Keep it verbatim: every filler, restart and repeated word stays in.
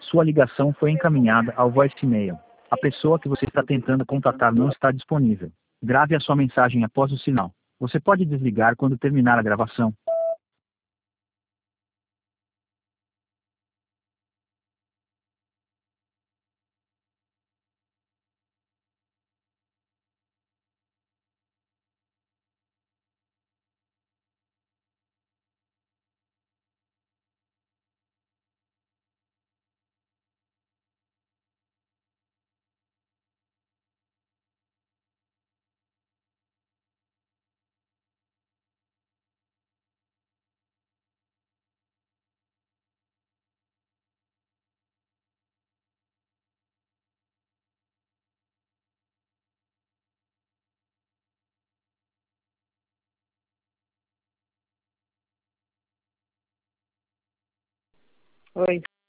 Sua ligação foi encaminhada ao voicemail. A pessoa que você está tentando contatar não está disponível. Grave a sua mensagem após o sinal. Você pode desligar quando terminar a gravação. Oi.